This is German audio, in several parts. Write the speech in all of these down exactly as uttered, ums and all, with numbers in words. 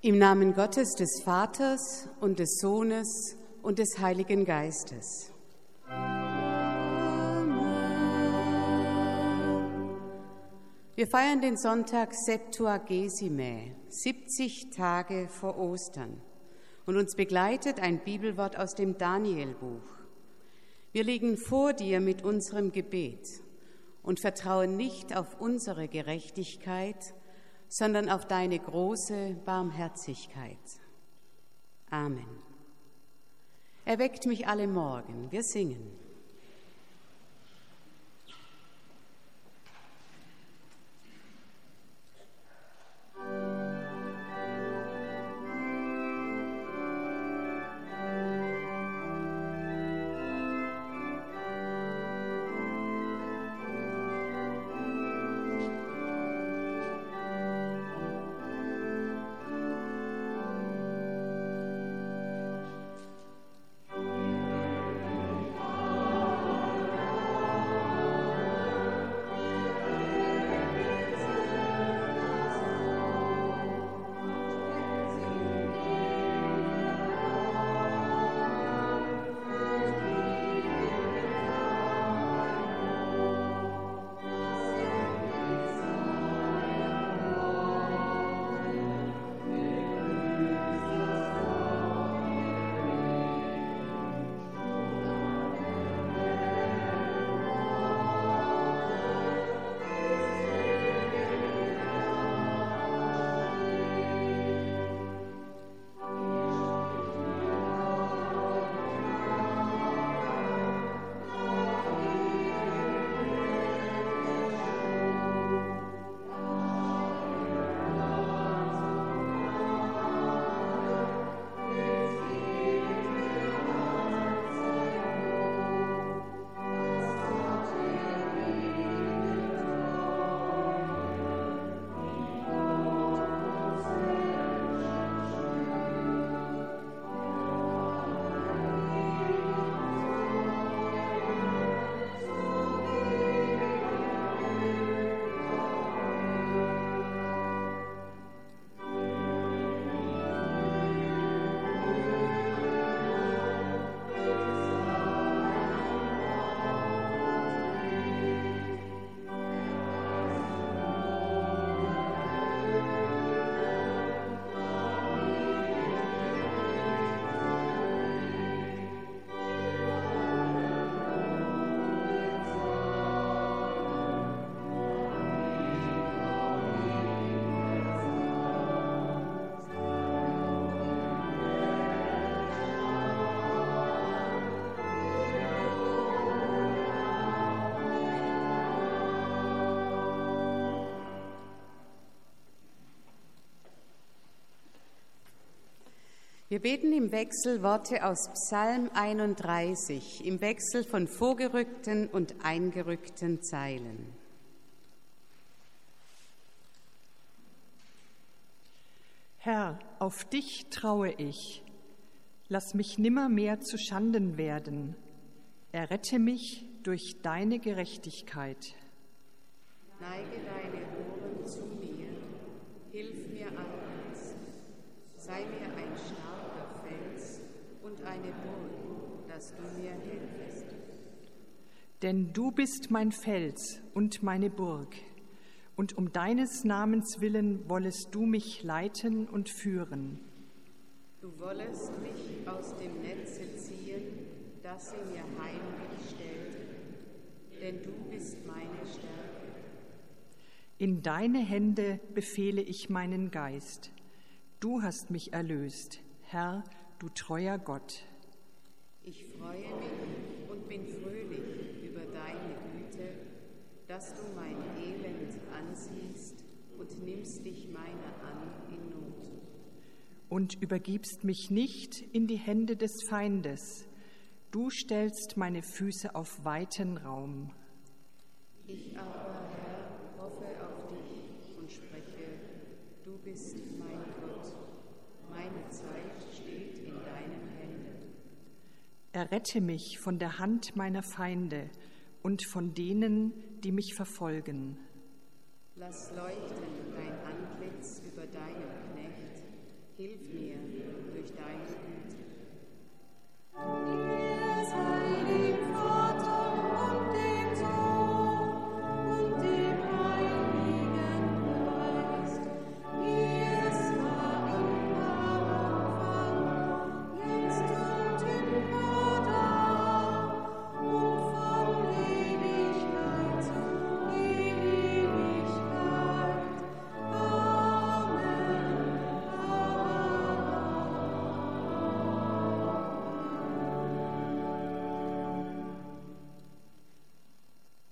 Im Namen Gottes, des Vaters und des Sohnes und des Heiligen Geistes. Amen. Wir feiern den Sonntag Septuagesime, siebzig Tage vor Ostern. Und uns begleitet ein Bibelwort aus dem Danielbuch. Wir liegen vor dir mit unserem Gebet und vertrauen nicht auf unsere Gerechtigkeit, sondern auf deine große Barmherzigkeit. Amen. Erweckt mich alle Morgen, wir singen. Wir beten im Wechsel Worte aus Psalm einunddreißig, im Wechsel von vorgerückten und eingerückten Zeilen. Herr, auf dich traue ich. Lass mich nimmermehr zu Schanden werden. Errette mich durch deine Gerechtigkeit. Neige deine Ohren zu mir, hilf mir allseits. Sei mir ein starker Fels und eine Burg, dass du mir hilfst. Denn du bist mein Fels und meine Burg, und um deines Namens willen wollest du mich leiten und führen. Du wollest mich aus dem Netze ziehen, das sie mir heimlich stellte, denn du bist meine Stärke. In deine Hände befehle ich meinen Geist. Du hast mich erlöst, Herr, du treuer Gott. Ich freue mich und bin fröhlich über deine Güte, dass du mein Elend ansiehst und nimmst dich meiner an in Not. Und übergibst mich nicht in die Hände des Feindes. Du stellst meine Füße auf weiten Raum. Ich aber, Herr, hoffe auf dich und spreche, du bist mein Gott. Meine Zeit steht in deinen Händen. Errette mich von der Hand meiner Feinde und von denen, die mich verfolgen. Lass leuchten dein Antlitz über deinem Knecht,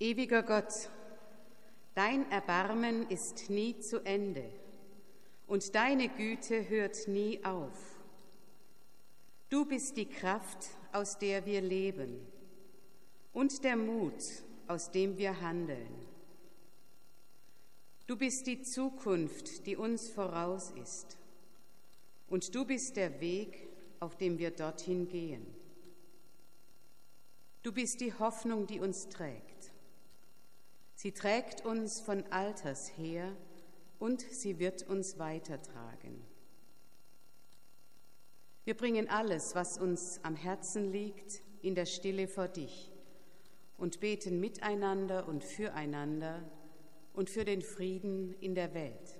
Ewiger Gott, dein Erbarmen ist nie zu Ende und deine Güte hört nie auf. Du bist die Kraft, aus der wir leben, und der Mut, aus dem wir handeln. Du bist die Zukunft, die uns voraus ist, und du bist der Weg, auf dem wir dorthin gehen. Du bist die Hoffnung, die uns trägt. Sie trägt uns von Alters her und sie wird uns weitertragen. Wir bringen alles, was uns am Herzen liegt, in der Stille vor dich und beten miteinander und füreinander und für den Frieden in der Welt.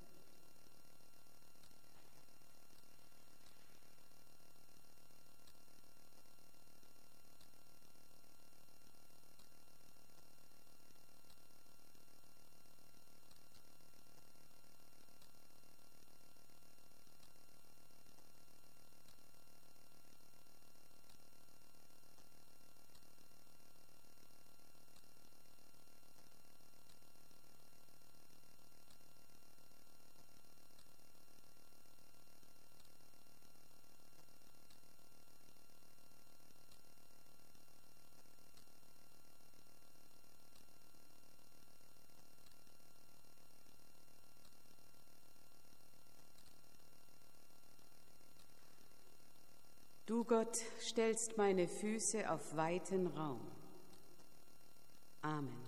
Du, Gott, stellst meine Füße auf weiten Raum. Amen.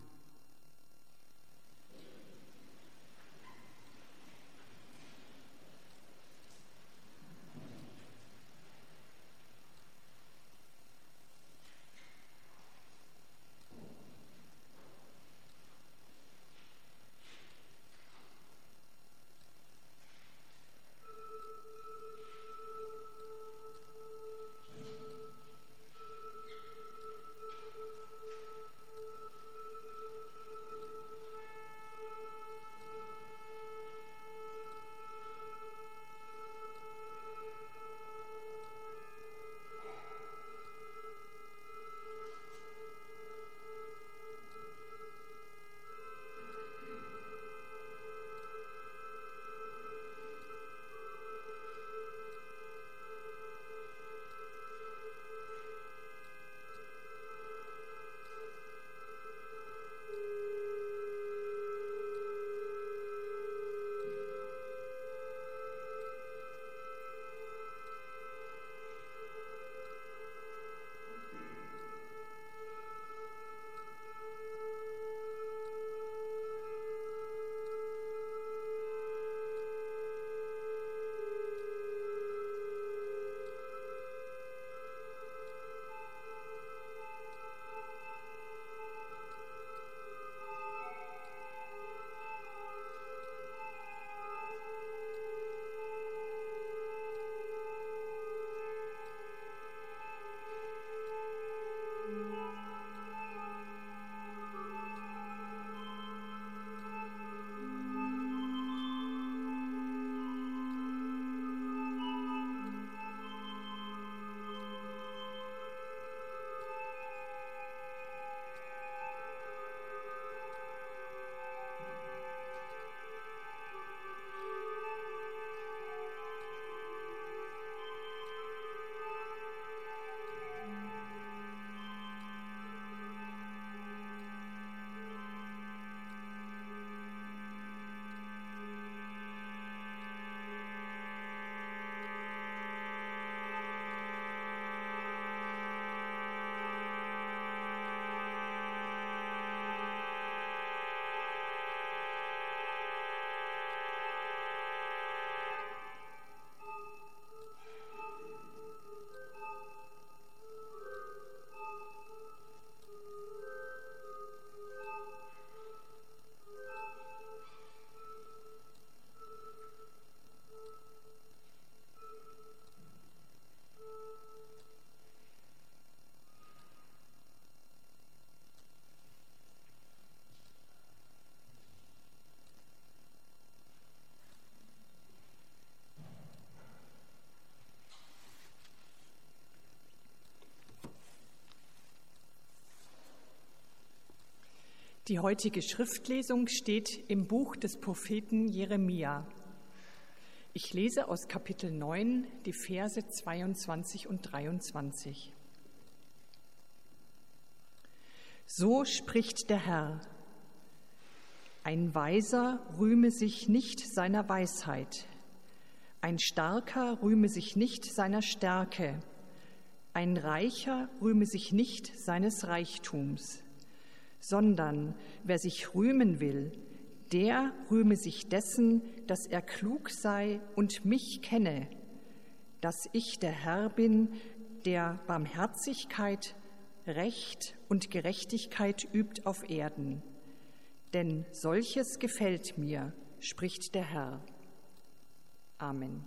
Die heutige Schriftlesung steht im Buch des Propheten Jeremia. Ich lese aus Kapitel neun die Verse zweiundzwanzig und dreiundzwanzig. So spricht der Herr: Ein Weiser rühme sich nicht seiner Weisheit, ein Starker rühme sich nicht seiner Stärke, ein Reicher rühme sich nicht seines Reichtums, sondern wer sich rühmen will, der rühme sich dessen, dass er klug sei und mich kenne, dass ich der Herr bin, der Barmherzigkeit, Recht und Gerechtigkeit übt auf Erden. Denn solches gefällt mir, spricht der Herr. Amen.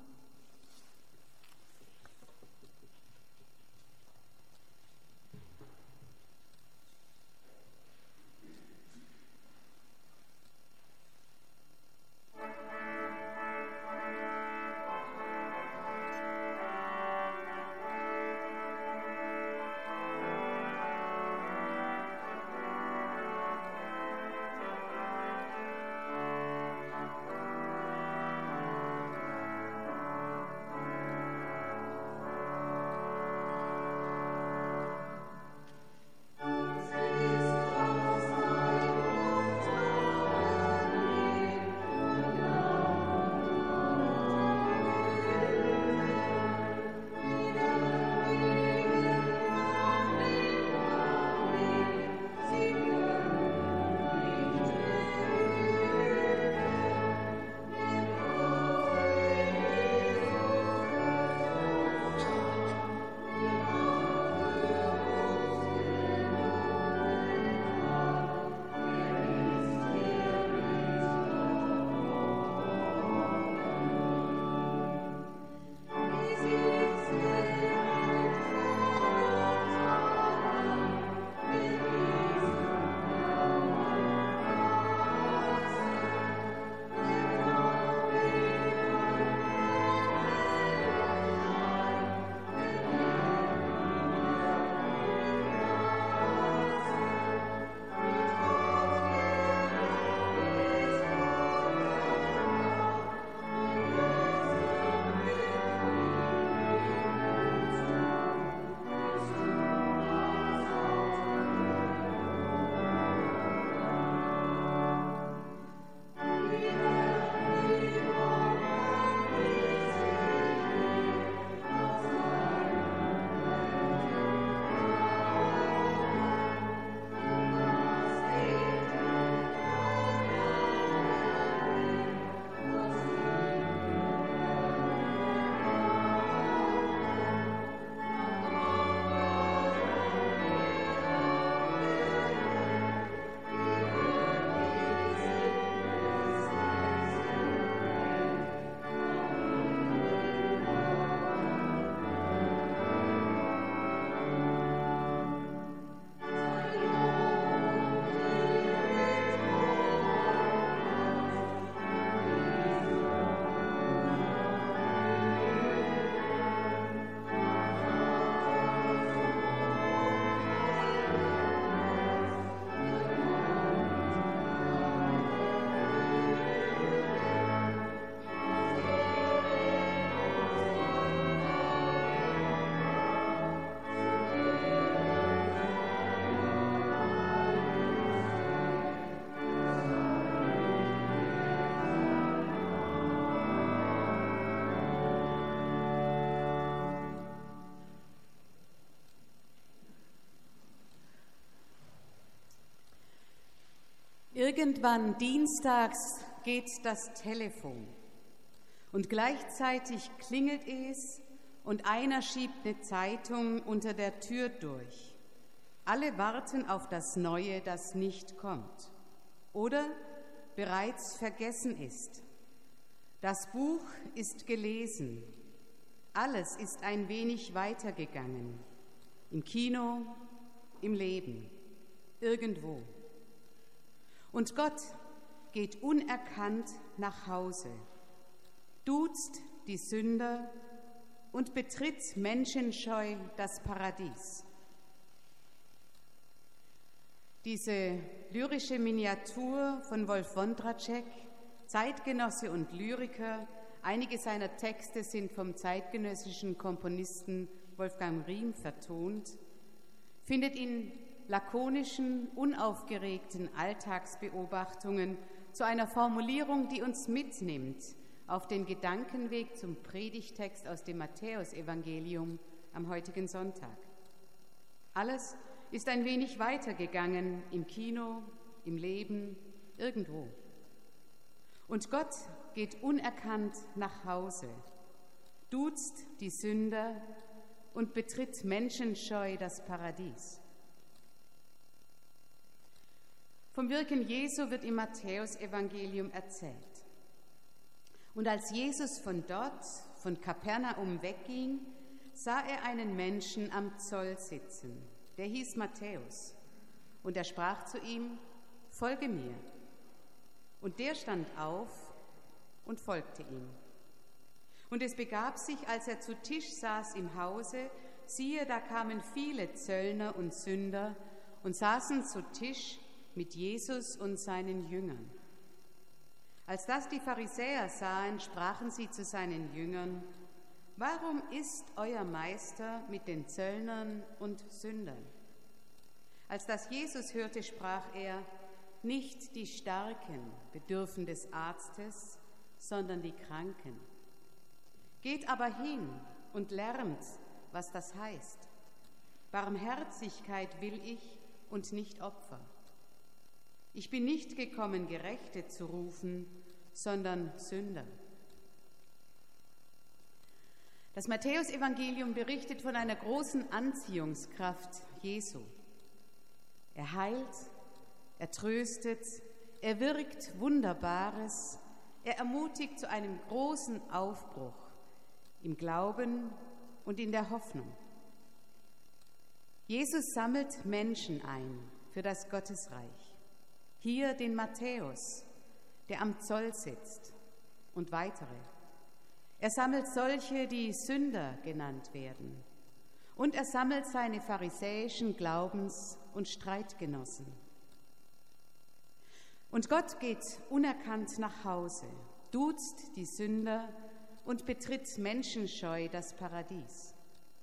Irgendwann dienstags geht das Telefon und gleichzeitig klingelt es und einer schiebt eine Zeitung unter der Tür durch. Alle warten auf das Neue, das nicht kommt oder bereits vergessen ist. Das Buch ist gelesen, alles ist ein wenig weitergegangen, im Kino, im Leben, irgendwo. Und Gott geht unerkannt nach Hause, duzt die Sünder und betritt menschenscheu das Paradies. Diese lyrische Miniatur von Wolf Wondratschek, Zeitgenosse und Lyriker, einige seiner Texte sind vom zeitgenössischen Komponisten Wolfgang Riem vertont, findet in lakonischen, unaufgeregten Alltagsbeobachtungen zu einer Formulierung, die uns mitnimmt auf den Gedankenweg zum Predigtext aus dem Matthäusevangelium am heutigen Sonntag. Alles ist ein wenig weitergegangen im Kino, im Leben, irgendwo. Und Gott geht unerkannt nach Hause, duzt die Sünder und betritt menschenscheu das Paradies. Vom Wirken Jesu wird im Matthäusevangelium erzählt. Und als Jesus von dort, von Kapernaum wegging, sah er einen Menschen am Zoll sitzen, der hieß Matthäus. Und er sprach zu ihm: Folge mir. Und der stand auf und folgte ihm. Und es begab sich, als er zu Tisch saß im Hause, siehe, da kamen viele Zöllner und Sünder und saßen zu Tisch mit Jesus und seinen Jüngern. Als das die Pharisäer sahen, sprachen sie zu seinen Jüngern: Warum isst euer Meister mit den Zöllnern und Sündern? Als das Jesus hörte, sprach er: Nicht die Starken bedürfen des Arztes, sondern die Kranken. Geht aber hin und lernt, was das heißt. Barmherzigkeit will ich und nicht Opfer. Ich bin nicht gekommen, Gerechte zu rufen, sondern Sünder. Das Matthäusevangelium berichtet von einer großen Anziehungskraft Jesu. Er heilt, er tröstet, er wirkt Wunderbares, er ermutigt zu einem großen Aufbruch im Glauben und in der Hoffnung. Jesus sammelt Menschen ein für das Gottesreich. Hier den Matthäus, der am Zoll sitzt, und weitere. Er sammelt solche, die Sünder genannt werden. Und er sammelt seine pharisäischen Glaubens- und Streitgenossen. Und Gott geht unerkannt nach Hause, duzt die Sünder und betritt menschenscheu das Paradies.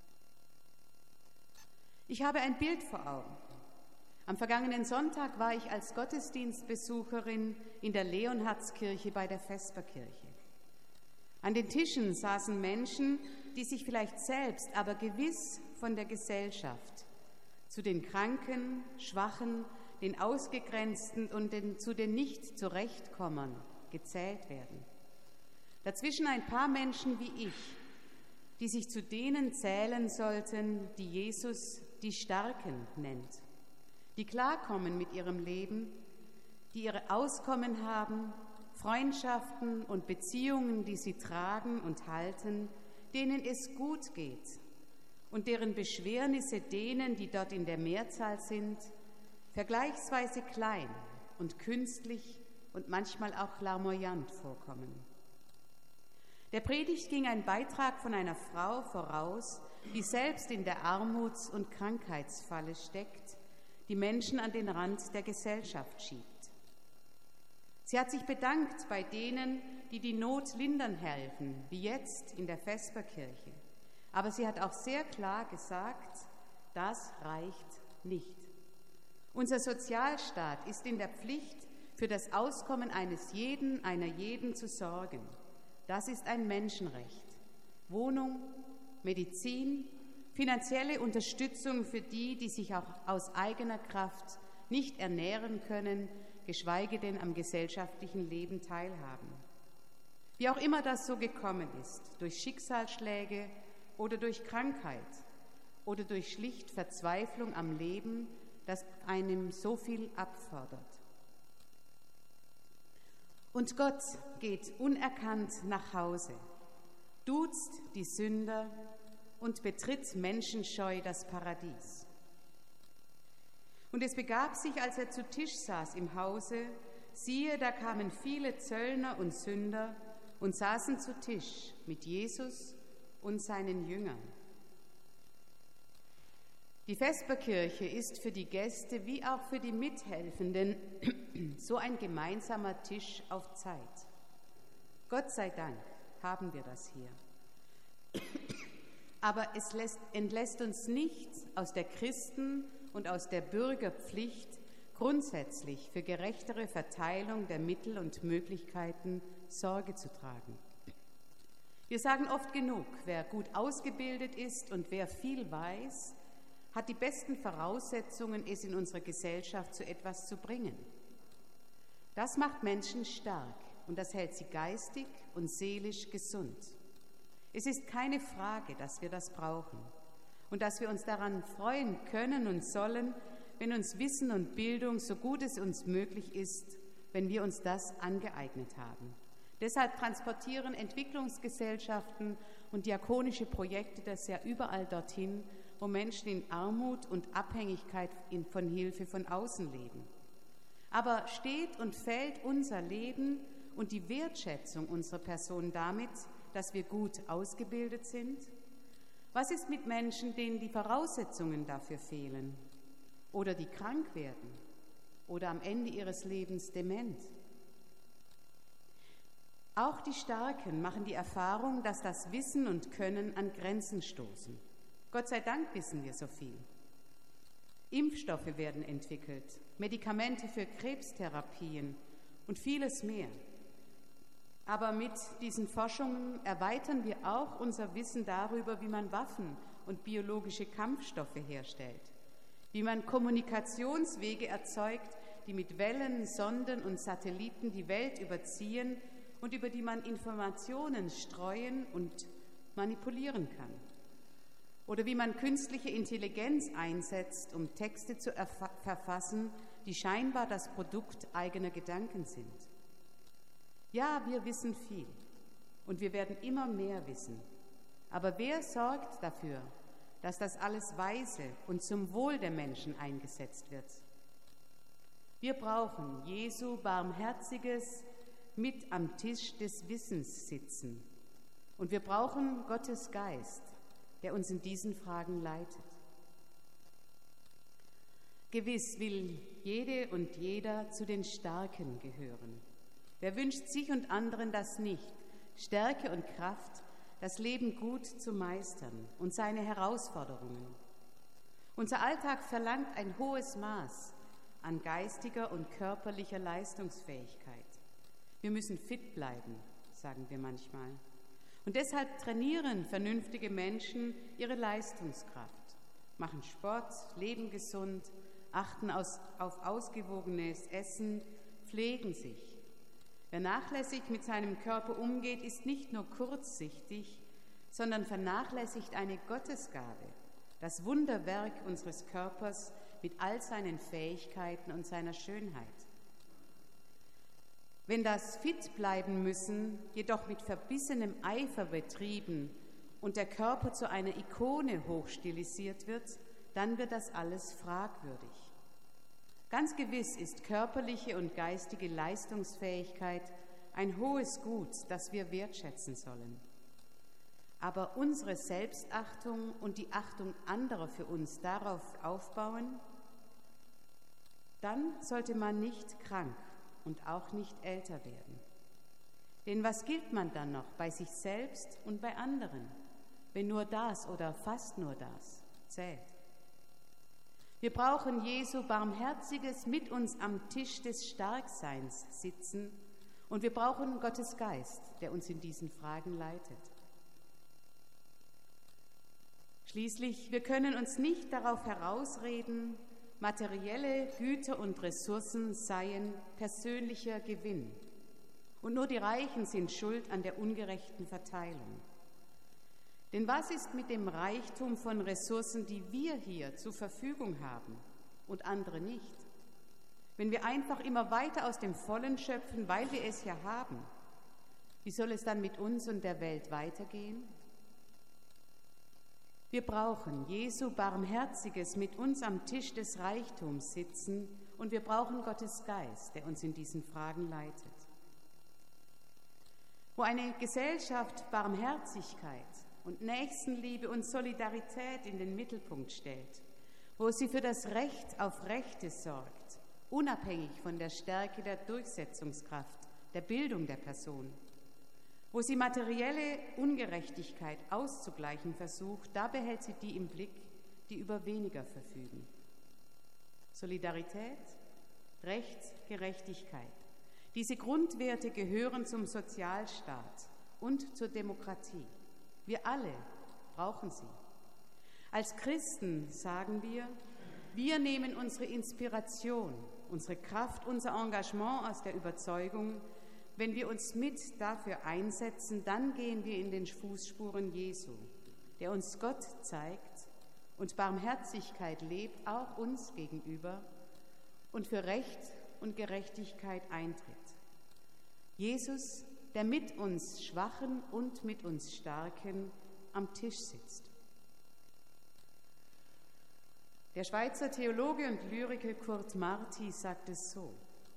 Ich habe ein Bild vor Augen. Am vergangenen Sonntag war ich als Gottesdienstbesucherin in der Leonhardskirche bei der Vesperkirche. An den Tischen saßen Menschen, die sich vielleicht selbst, aber gewiss von der Gesellschaft zu den Kranken, Schwachen, den Ausgegrenzten und den, zu den Nicht-Zurechtkommern gezählt werden. Dazwischen ein paar Menschen wie ich, die sich zu denen zählen sollten, die Jesus die Starken nennt, die klarkommen mit ihrem Leben, die ihre Auskommen haben, Freundschaften und Beziehungen, die sie tragen und halten, denen es gut geht und deren Beschwernisse denen, die dort in der Mehrzahl sind, vergleichsweise klein und künstlich und manchmal auch larmoyant vorkommen. Der Predigt ging ein Beitrag von einer Frau voraus, die selbst in der Armuts- und Krankheitsfalle steckt, die Menschen an den Rand der Gesellschaft schiebt. Sie hat sich bedankt bei denen, die die Not lindern helfen, wie jetzt in der Vesperkirche. Aber sie hat auch sehr klar gesagt, das reicht nicht. Unser Sozialstaat ist in der Pflicht, für das Auskommen eines jeden, einer jeden zu sorgen. Das ist ein Menschenrecht. Wohnung, Medizin, finanzielle Unterstützung für die, die sich auch aus eigener Kraft nicht ernähren können, geschweige denn am gesellschaftlichen Leben teilhaben. Wie auch immer das so gekommen ist, durch Schicksalsschläge oder durch Krankheit oder durch schlicht Verzweiflung am Leben, das einem so viel abfordert. Und Gott geht unerkannt nach Hause, duzt die Sünder und betritt menschenscheu das Paradies. Und es begab sich, als er zu Tisch saß im Hause, siehe, da kamen viele Zöllner und Sünder und saßen zu Tisch mit Jesus und seinen Jüngern. Die Vesperkirche ist für die Gäste wie auch für die Mithelfenden so ein gemeinsamer Tisch auf Zeit. Gott sei Dank haben wir das hier. Aber es lässt, entlässt uns nicht aus der Christen- und aus der Bürgerpflicht, grundsätzlich für gerechtere Verteilung der Mittel und Möglichkeiten Sorge zu tragen. Wir sagen oft genug, wer gut ausgebildet ist und wer viel weiß, hat die besten Voraussetzungen, es in unserer Gesellschaft zu etwas zu bringen. Das macht Menschen stark und das hält sie geistig und seelisch gesund. Es ist keine Frage, dass wir das brauchen und dass wir uns daran freuen können und sollen, wenn uns Wissen und Bildung, so gut es uns möglich ist, wenn wir uns das angeeignet haben. Deshalb transportieren Entwicklungsgesellschaften und diakonische Projekte das ja überall dorthin, wo Menschen in Armut und Abhängigkeit von Hilfe von außen leben. Aber steht und fällt unser Leben und die Wertschätzung unserer Person damit, dass wir gut ausgebildet sind? Was ist mit Menschen, denen die Voraussetzungen dafür fehlen oder die krank werden oder am Ende ihres Lebens dement? Auch die Starken machen die Erfahrung, dass das Wissen und Können an Grenzen stoßen. Gott sei Dank wissen wir so viel. Impfstoffe werden entwickelt, Medikamente für Krebstherapien und vieles mehr. Aber mit diesen Forschungen erweitern wir auch unser Wissen darüber, wie man Waffen und biologische Kampfstoffe herstellt, wie man Kommunikationswege erzeugt, die mit Wellen, Sonden und Satelliten die Welt überziehen und über die man Informationen streuen und manipulieren kann. Oder wie man künstliche Intelligenz einsetzt, um Texte zu erfa- verfassen, die scheinbar das Produkt eigener Gedanken sind. Ja, wir wissen viel und wir werden immer mehr wissen. Aber wer sorgt dafür, dass das alles weise und zum Wohl der Menschen eingesetzt wird? Wir brauchen Jesu barmherziges mit am Tisch des Wissens sitzen. Und wir brauchen Gottes Geist, der uns in diesen Fragen leitet. Gewiss will jede und jeder zu den Starken gehören. Wer wünscht sich und anderen das nicht? Stärke und Kraft, das Leben gut zu meistern und seine Herausforderungen. Unser Alltag verlangt ein hohes Maß an geistiger und körperlicher Leistungsfähigkeit. Wir müssen fit bleiben, sagen wir manchmal. Und deshalb trainieren vernünftige Menschen ihre Leistungskraft, machen Sport, leben gesund, achten aus, auf ausgewogenes Essen, pflegen sich. Wer nachlässig mit seinem Körper umgeht, ist nicht nur kurzsichtig, sondern vernachlässigt eine Gottesgabe, das Wunderwerk unseres Körpers mit all seinen Fähigkeiten und seiner Schönheit. Wenn das fit bleiben müssen, jedoch mit verbissenem Eifer betrieben und der Körper zu einer Ikone hochstilisiert wird, dann wird das alles fragwürdig. Ganz gewiss ist körperliche und geistige Leistungsfähigkeit ein hohes Gut, das wir wertschätzen sollen. Aber unsere Selbstachtung und die Achtung anderer für uns darauf aufbauen, dann sollte man nicht krank und auch nicht älter werden. Denn was gilt man dann noch bei sich selbst und bei anderen, wenn nur das oder fast nur das zählt? Wir brauchen Jesu barmherziges mit uns am Tisch des Starkseins sitzen und wir brauchen Gottes Geist, der uns in diesen Fragen leitet. Schließlich, wir können uns nicht darauf herausreden, materielle Güter und Ressourcen seien persönlicher Gewinn. Und nur die Reichen sind schuld an der ungerechten Verteilung. Denn was ist mit dem Reichtum von Ressourcen, die wir hier zur Verfügung haben und andere nicht? Wenn wir einfach immer weiter aus dem Vollen schöpfen, weil wir es ja haben, wie soll es dann mit uns und der Welt weitergehen? Wir brauchen Jesu barmherziges mit uns am Tisch des Reichtums sitzen und wir brauchen Gottes Geist, der uns in diesen Fragen leitet. Wo eine Gesellschaft Barmherzigkeit und Nächstenliebe und Solidarität in den Mittelpunkt stellt, wo sie für das Recht auf Rechte sorgt, unabhängig von der Stärke der Durchsetzungskraft, der Bildung der Person, wo sie materielle Ungerechtigkeit auszugleichen versucht, da behält sie die im Blick, die über weniger verfügen. Solidarität, Recht, Gerechtigkeit. Diese Grundwerte gehören zum Sozialstaat und zur Demokratie. Wir alle brauchen sie. Als Christen sagen wir, wir nehmen unsere Inspiration, unsere Kraft, unser Engagement aus der Überzeugung, wenn wir uns mit dafür einsetzen, dann gehen wir in den Fußspuren Jesu, der uns Gott zeigt und Barmherzigkeit lebt, auch uns gegenüber, und für Recht und Gerechtigkeit eintritt. Jesus, der mit uns Schwachen und mit uns Starken am Tisch sitzt. Der Schweizer Theologe und Lyriker Kurt Marti sagt es so: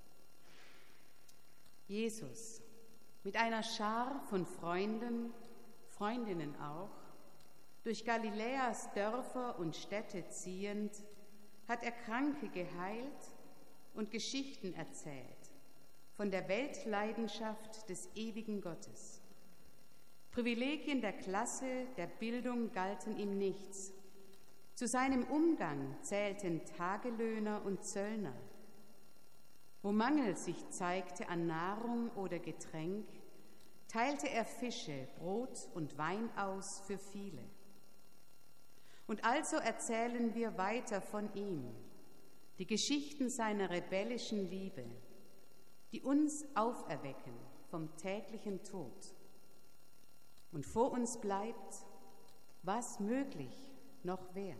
Jesus, mit einer Schar von Freunden, Freundinnen auch, durch Galiläas Dörfer und Städte ziehend, hat er Kranke geheilt und Geschichten erzählt von der Weltleidenschaft des ewigen Gottes. Privilegien der Klasse, der Bildung galten ihm nichts. Zu seinem Umgang zählten Tagelöhner und Zöllner. Wo Mangel sich zeigte an Nahrung oder Getränk, teilte er Fische, Brot und Wein aus für viele. Und also erzählen wir weiter von ihm, die Geschichten seiner rebellischen Liebe, die uns auferwecken vom täglichen Tod. Und vor uns bleibt, was möglich noch wär.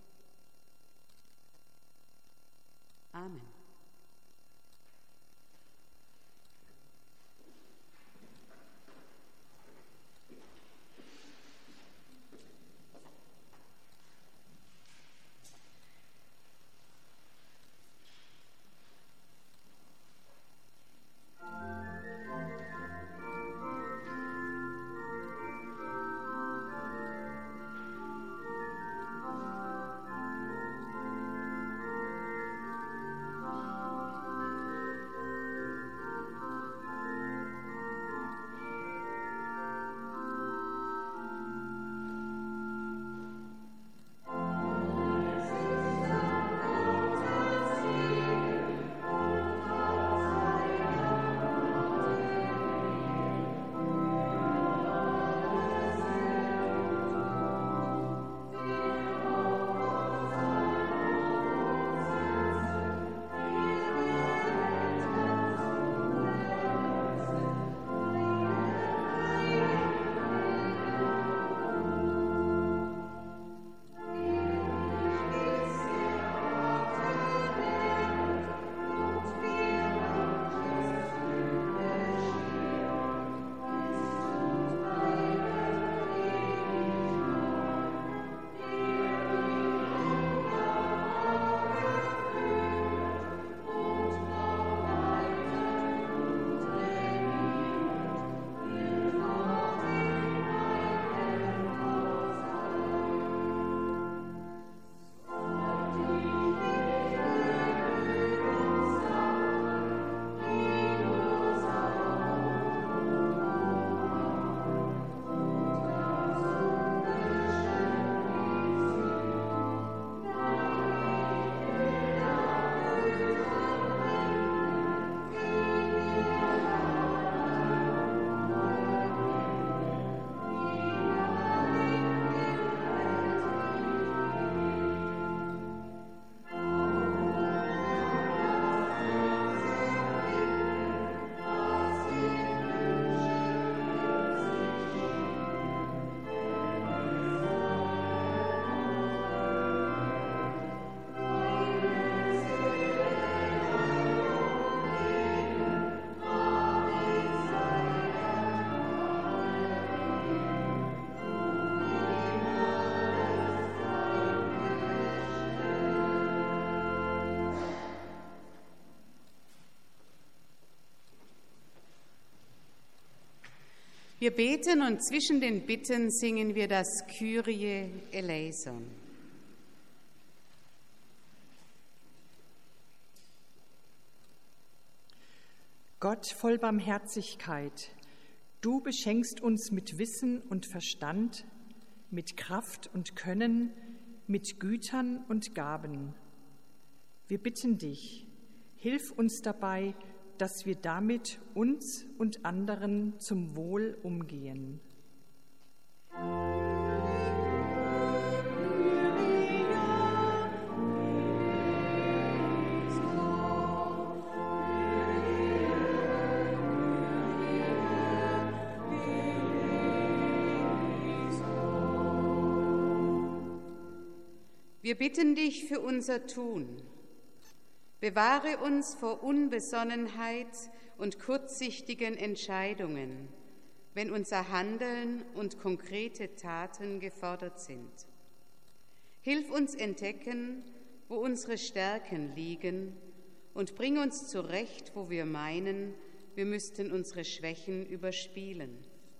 Amen. Wir beten und zwischen den Bitten singen wir das Kyrie eleison. Gott voll Barmherzigkeit, du beschenkst uns mit Wissen und Verstand, mit Kraft und Können, mit Gütern und Gaben. Wir bitten dich, hilf uns dabei, dass wir damit uns und anderen zum Wohl umgehen. Wir bitten dich für unser Tun. Bewahre uns vor Unbesonnenheit und kurzsichtigen Entscheidungen, wenn unser Handeln und konkrete Taten gefordert sind. Hilf uns entdecken, wo unsere Stärken liegen, und bring uns zurecht, wo wir meinen, wir müssten unsere Schwächen überspielen.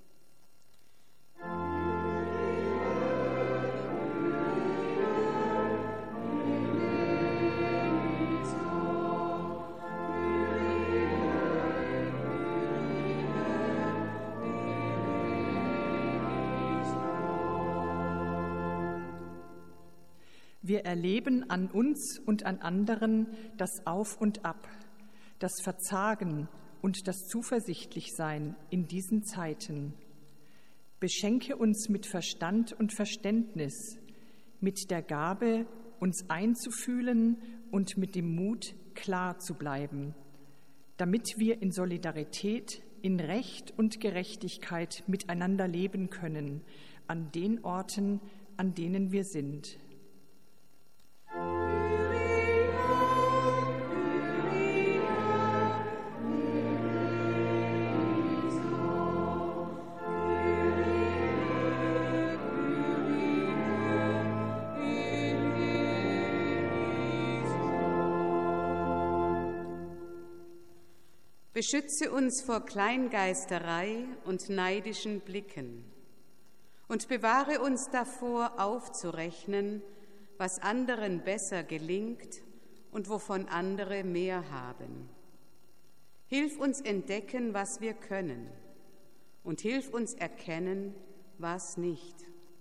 Wir erleben an uns und an anderen das Auf und Ab, das Verzagen und das Zuversichtlichsein in diesen Zeiten. Beschenke uns mit Verstand und Verständnis, mit der Gabe, uns einzufühlen und mit dem Mut, klar zu bleiben, damit wir in Solidarität, in Recht und Gerechtigkeit miteinander leben können, an den Orten, an denen wir sind. Beschütze uns vor Kleingeisterei und neidischen Blicken und bewahre uns davor, aufzurechnen, was anderen besser gelingt und wovon andere mehr haben. Hilf uns entdecken, was wir können, und hilf uns erkennen, was nicht.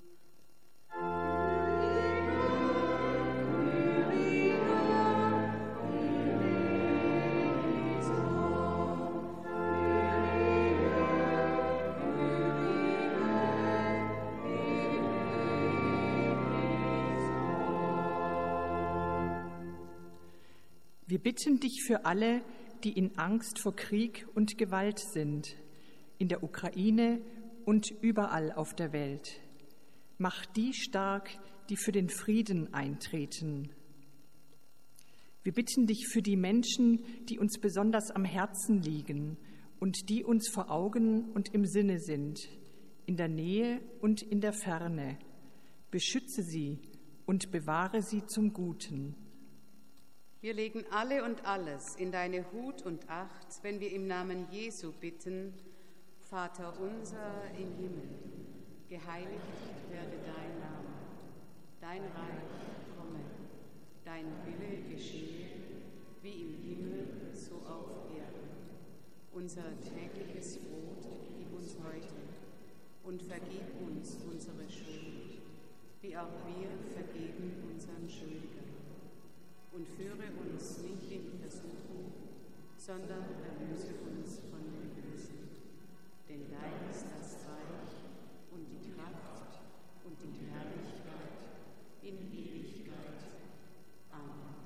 Wir bitten dich für alle, die in Angst vor Krieg und Gewalt sind, in der Ukraine und überall auf der Welt. Mach die stark, die für den Frieden eintreten. Wir bitten dich für die Menschen, die uns besonders am Herzen liegen und die uns vor Augen und im Sinne sind, in der Nähe und in der Ferne. Beschütze sie und bewahre sie zum Guten. Wir legen alle und alles in deine Hut und Acht, wenn wir im Namen Jesu bitten: Vater unser im Himmel, geheiligt werde dein Name, dein Reich komme, dein Wille geschehe, wie im Himmel, so auf Erden. Unser tägliches Brot gib uns heute und vergib uns unsere Schuld, wie auch wir vergeben unseren Schuldigern. Und führe uns nicht in Versuchung, sondern erlöse uns von dem Bösen. Denn dein ist das Reich und die Kraft und die Herrlichkeit in Ewigkeit. Amen.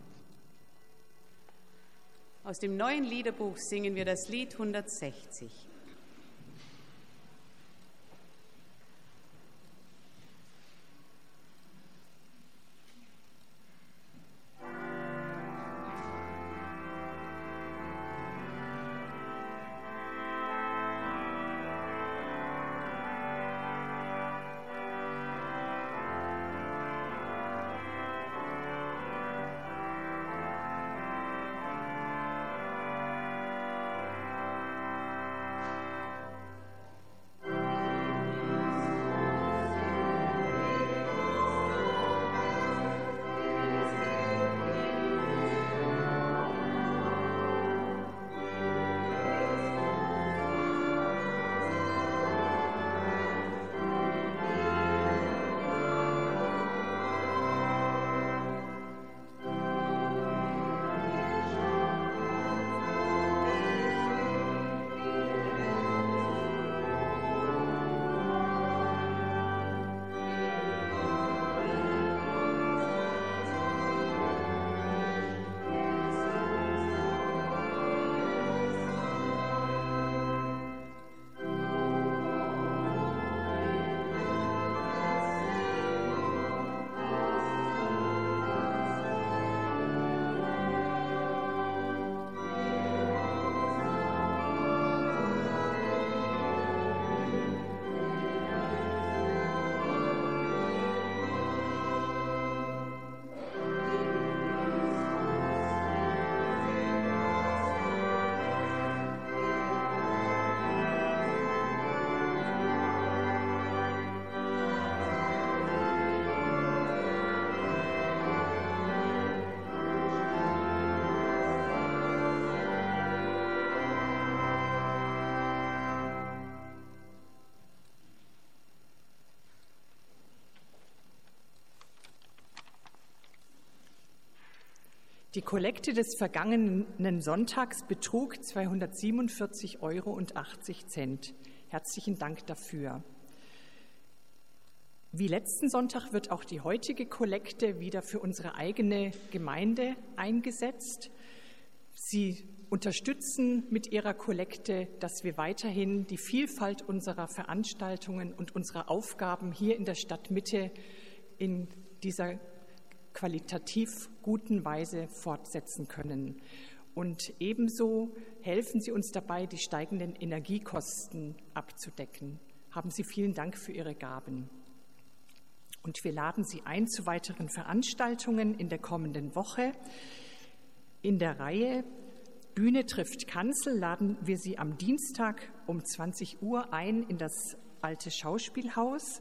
Aus dem neuen Liederbuch singen wir das Lied hundertsechzig. Die Kollekte des vergangenen Sonntags betrug zweihundertsiebenundvierzig Euro und achtzig Cent. Herzlichen Dank dafür. Wie letzten Sonntag wird auch die heutige Kollekte wieder für unsere eigene Gemeinde eingesetzt. Sie unterstützen mit ihrer Kollekte, dass wir weiterhin die Vielfalt unserer Veranstaltungen und unserer Aufgaben hier in der Stadtmitte in dieser qualitativ guten Weise fortsetzen können. Und ebenso helfen Sie uns dabei, die steigenden Energiekosten abzudecken. Haben Sie vielen Dank für Ihre Gaben. Und wir laden Sie ein zu weiteren Veranstaltungen in der kommenden Woche. In der Reihe Bühne trifft Kanzel laden wir Sie am Dienstag um zwanzig Uhr ein in das alte Schauspielhaus.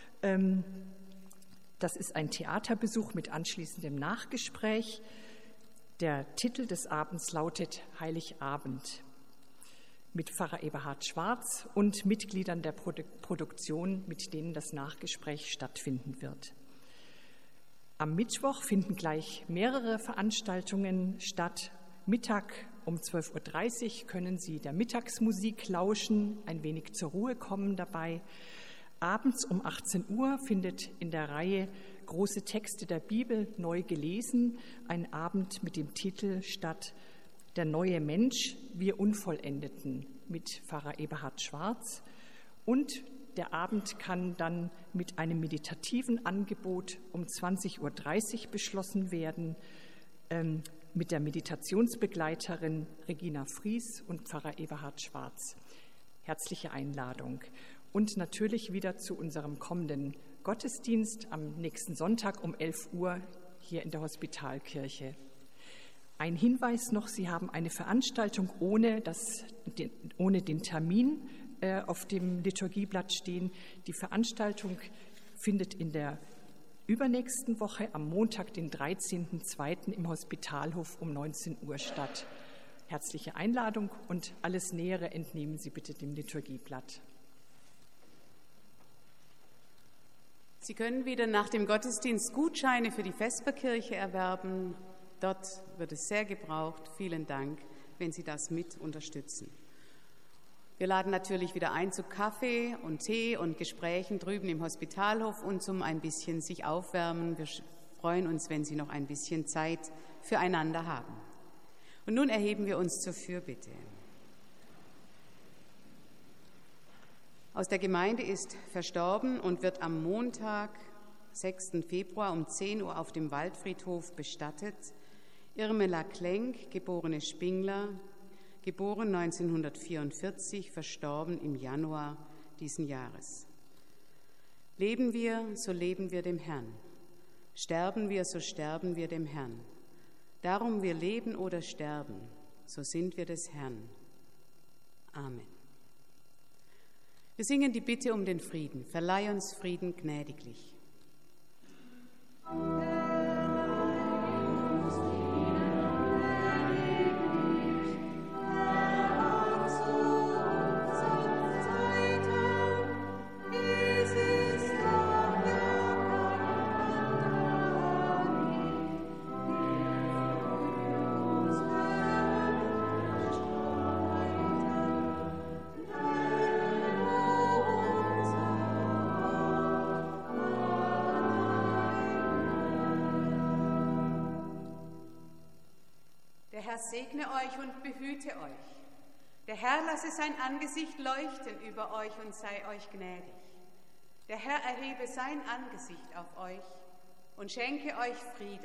Das ist ein Theaterbesuch mit anschließendem Nachgespräch. Der Titel des Abends lautet Heiligabend mit Pfarrer Eberhard Schwarz und Mitgliedern der Produ- Produktion, mit denen das Nachgespräch stattfinden wird. Am Mittwoch finden gleich mehrere Veranstaltungen statt. Mittag um zwölf Uhr dreißig können Sie der Mittagsmusik lauschen, ein wenig zur Ruhe kommen dabei. Abends um achtzehn Uhr findet in der Reihe Große Texte der Bibel neu gelesen ein Abend mit dem Titel statt Der neue Mensch, wir Unvollendeten mit Pfarrer Eberhard Schwarz. Und der Abend kann dann mit einem meditativen Angebot um zwanzig Uhr dreißig beschlossen werden, ähm, mit der Meditationsbegleiterin Regina Fries und Pfarrer Eberhard Schwarz. Herzliche Einladung. Und natürlich wieder zu unserem kommenden Gottesdienst am nächsten Sonntag um elf Uhr hier in der Hospitalkirche. Ein Hinweis noch, Sie haben eine Veranstaltung ohne, das, den, ohne den Termin äh, auf dem Liturgieblatt stehen. Die Veranstaltung findet in der übernächsten Woche am Montag, den dreizehnten zweiten im Hospitalhof um neunzehn Uhr statt. Herzliche Einladung und alles Nähere entnehmen Sie bitte dem Liturgieblatt. Sie können wieder nach dem Gottesdienst Gutscheine für die Vesperkirche erwerben. Dort wird es sehr gebraucht. Vielen Dank, wenn Sie das mit unterstützen. Wir laden natürlich wieder ein zu Kaffee und Tee und Gesprächen drüben im Hospitalhof und zum ein bisschen sich aufwärmen. Wir freuen uns, wenn Sie noch ein bisschen Zeit füreinander haben. Und nun erheben wir uns zur Fürbitte. Aus der Gemeinde ist verstorben und wird am Montag, sechsten Februar um zehn Uhr auf dem Waldfriedhof bestattet Irmela Klenk, geborene Spingler, geboren neunzehnhundertvierundvierzig, verstorben im Januar diesen Jahres. Leben wir, so leben wir dem Herrn. Sterben wir, so sterben wir dem Herrn. Darum wir leben oder sterben, so sind wir des Herrn. Amen. Wir singen die Bitte um den Frieden. Verleih uns Frieden gnädiglich. Der Herr segne euch und behüte euch. Der Herr lasse sein Angesicht leuchten über euch und sei euch gnädig. Der Herr erhebe sein Angesicht auf euch und schenke euch Frieden.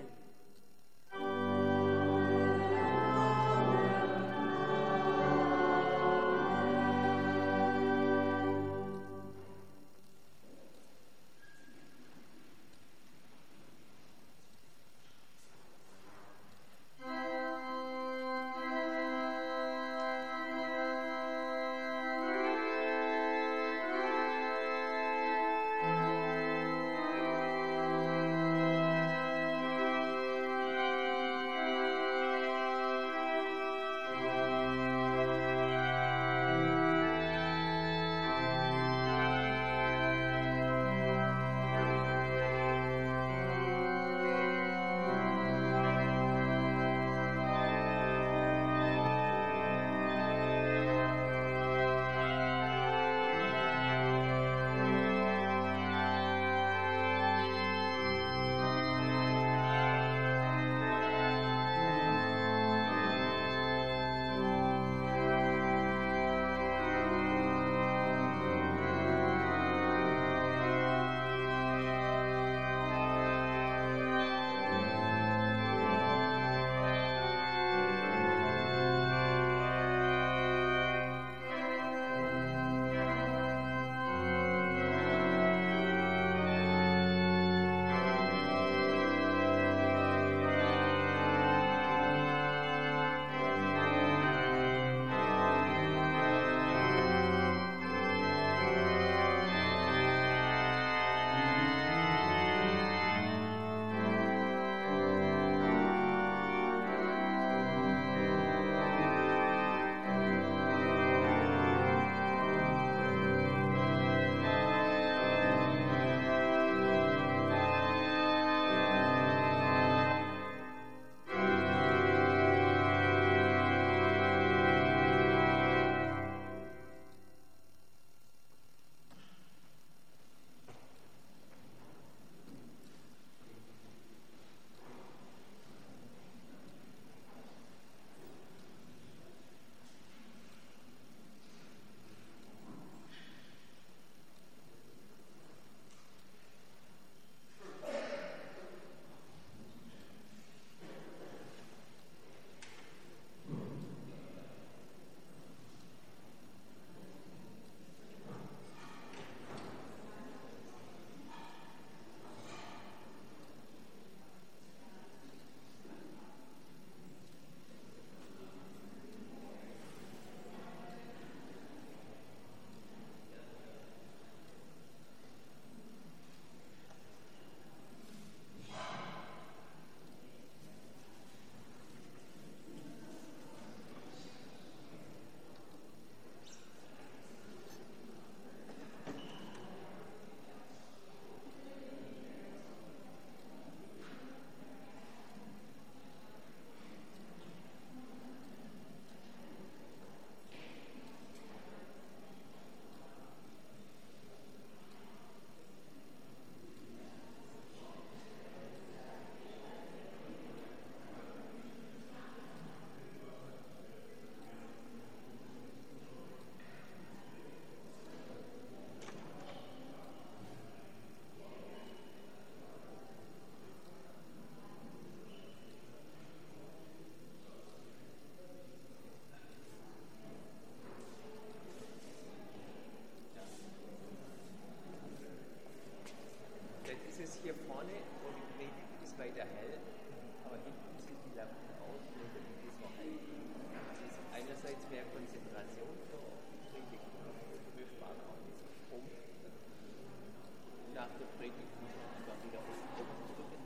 jetzt hier vorne, wo die Predigt ist, weiter hell, aber hinten sind die Lampen aus, nur damit es noch hell ist. Das ist einerseits mehr Konzentration für die Predigt. Wir sparen auch ein bisschen Strom. Nach der Predigt muss man wieder auf den Strom drücken.